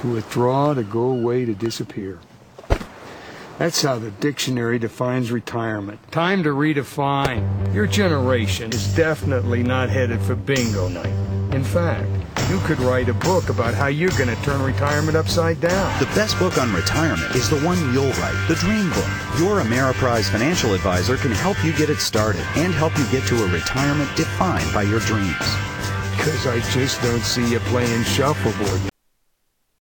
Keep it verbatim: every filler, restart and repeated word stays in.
To withdraw, to go away, to disappear. That's how the dictionary defines retirement. Time to redefine. Your generation is definitely not headed for bingo night. In fact, you could write a book about how you're going to turn retirement upside down. The best book on retirement is the one you'll write, The Dream Book. Your Ameriprise financial advisor can help you get it started and help you get to a retirement defined by your dreams. Because I just don't see you playing shuffleboard.